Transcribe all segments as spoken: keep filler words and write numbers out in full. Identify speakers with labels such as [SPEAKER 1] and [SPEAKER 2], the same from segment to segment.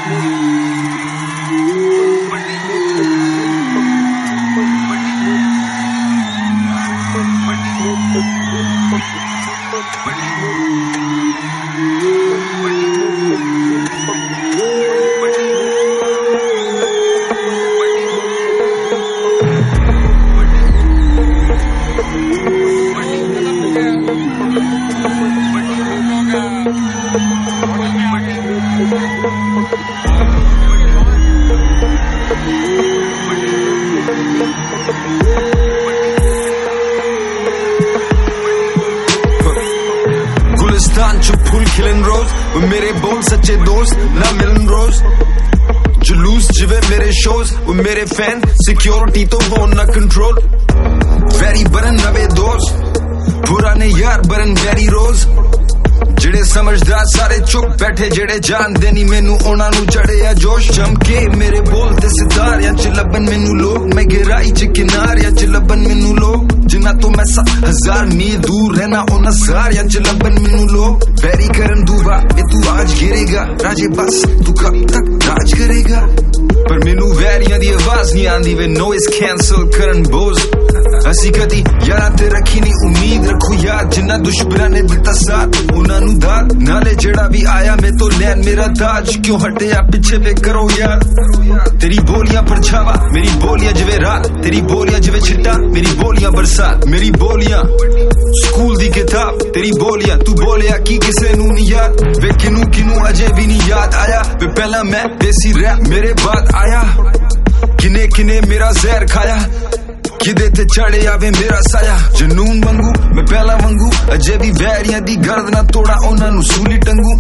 [SPEAKER 1] गुलिस्तान चुप फूल खिलन रोज, वो मेरे बोल सच्चे दोस्त ना मिलन रोज। जुलूस जिवे मेरे शोज, वो मेरे फैन सिक्योरिटी तो हो ना कंट्रोल। वेरी बरन नवे दोस्त, पुराने यार बरन वेरी रोज। जेड़े समझदार सारे चुप बैठे, जेड़े जानदे नहीं मैनू उन्हां नू चढ़िया जोश। चमके मेरे बोलते सितारियां च लबन मैनू लोग, मैं गहराई च किनारियां च लबन मैनू लोग। जिन्ना तो मैं सत्त हजार मील दूर रहना उन्हां सारियां च लबन मैनू लोग। बैरी करन दूबा ये तू आज गिरेगा, राजे बस तू कब तक राज करेगा। पर मैनू वैरियां दी आवाज नहीं आंदी, वे नॉइस कैंसल करन बोझ। असी कदी यारां ते रखी नहीं उम्मीद, रखो यार जिन्ना दुश्मनां ने दिता साथ उन्हां नू दाद। नाले जेड़ा भी आया मैं तो लैन मेरा ताज, क्यों हटिया पिछे वे करो यार। तेरी बोलियां परछावा मेरी बोलियां जिवे रात, तेरी बोलियां जिवे छिट्टा मेरी बोलियां बरसात। मेरी बोलियां स्कूल दी किताब, तेरी बोलियां तू बोलिया की किसे नू नहीं याद। वे किनू किनू अजे भी नहीं याद आया, वे पहला मैं देसी रैप मेरे बाद आया। किने किने मेरा जहर खाया, किदे ते चढ़े आवे मेरा साया। जनून मंगू मैं पहला मंगू, अजे भी वैरियां दी गर्द ना तोड़ा उन्हां नू सूली टंगू।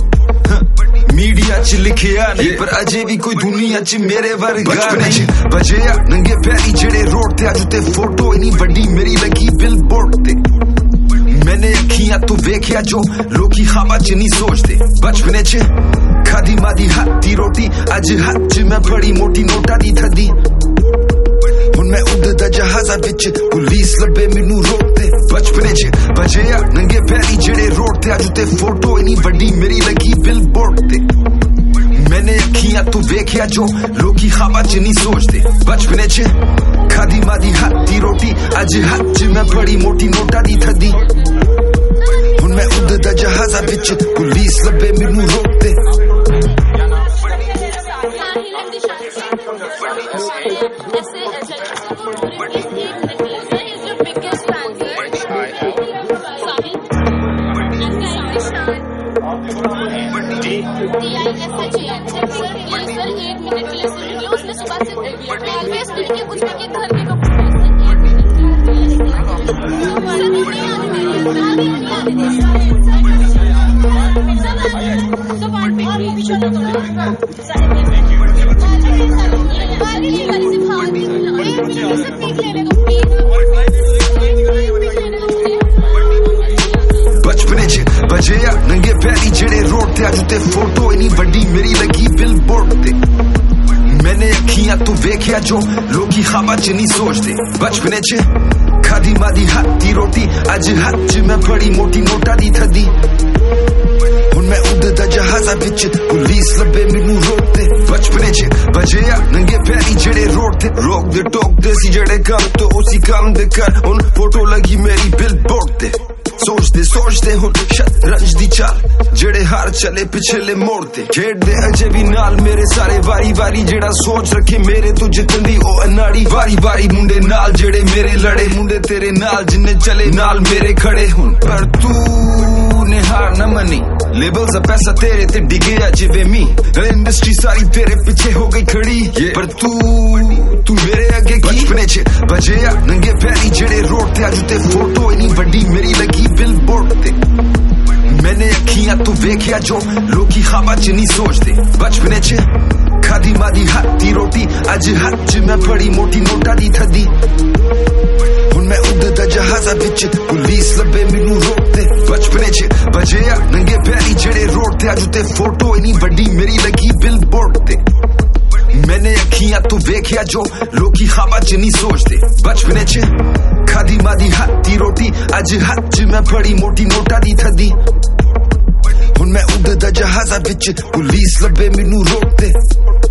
[SPEAKER 1] मीडिया च लिखिया नहीं पर अजे भी कोई दुनिया च मेरे वर्गा नहीं। बजेया नंगे पैरी जेड़े रोड ते अज ते फोटो इनी वड्डी मेरी लगी बिलबोर्ड ते। मैंने अखियां तो वेख्या जो लोकी ख्वाबां च नहीं सोचते। बचपने च खादी मादी हथ दी रोटी, अज हथ च मैं बड़ी मोटी नोटा दी थदी। हुण मैं उड़दा जहाजा विच पुलिस लब्बे मैनू रोकते। बचपने च बजेया नंगे पैरी जेड़े रोड ते अज ते फोटो इनी वड्डी मेरी लगी बिलबोर्ड ते। मैंने अखियां तो वेख्या जो लोकी ख्वाबां च नहीं सोचते। बचपने च खादी मादी हथ दी रोटी, अज हथ च मैं बड़ी मोटी नोटा दी थदी। हुण मैं उड़दा जहाजा विच पुलिस लब्बे मैनू रोकते। बचपने च बजेया नंगे पैरी जेड़े रोड ते अज ते फोटो इनी वड्डी मेरी लगी बिलबोर्ड ते। मैंने अखियां तो वेख्या जो लोकी ख्वाबां च नहीं सोचते। बचपने च खादी मादी हथ दी रोटी, अज हथ च मैं बड़ी मोटी नोटा दी थदी। हुण मैं उड़दा जहाजा विच पुलिस लब्बे मैनू रोकते। बचपने च बजेया नंगे पैरी जेड़े रोड ते रोक दे टोकदे सी जेड़े कम तो उसी कम दे कर। हुण फोटो लगी मेरी बिलबोर्ड ते। सोचते सोचते हुण शतरंज दी चाल, जेड़े हार चले पिछले मोड़ते। खेडदे अजे भी नाल मेरे सारे वारी वारी, जेड़ा सोच रखे मेरे तो जितन दी ओ अनाड़ी। वारी वारी मुंडे नाल जेड़े मेरे लड़े, मुंडे तेरे नाल जिन्ने चले नाल मेरे खड़े। हुण पर तू ने हार न मनी, लेबल्स दा पैसा तेरे ते डिगेया जिवे मी। इंडस्ट्री सारी तेरे पीछे हो गई खड़ी, पर तू तू मेरे अगे की। बचपने च बजेया नंगे पैरी जेड़े रोड ते अज ते फोटो इनी वड्डी मेरी लगी बिलबोर्ड ते। मैंने अखियां तो वेख्या जो लोकी ख्वाबां च नहीं सोचते। बचपने च खादी मादी हथ दी रोटी, अज हथ च मैं बड़ी मोटी नोटा दी थदी। हुण मैं उड़दा जहाजा विच पुलिस लब्बे मैनू रोकते। बचपने च बजेया नंगे पैरी जेड़े रोड ते अज ते फोटो इनी वड्डी मेरी लगी बिलबोर्ड ते। मैंने अखियां तो वेख्या जो लोकी ख्वाबां च नहीं सोचते। बचपने च खादी मादी हथ दी रोटी, अज हथ च मैं बड़ी मोटी नोटा दी थदी। हुण मैं उड़दा जहाजा लिहाजा विच पुलिस लबे मैनू रोकते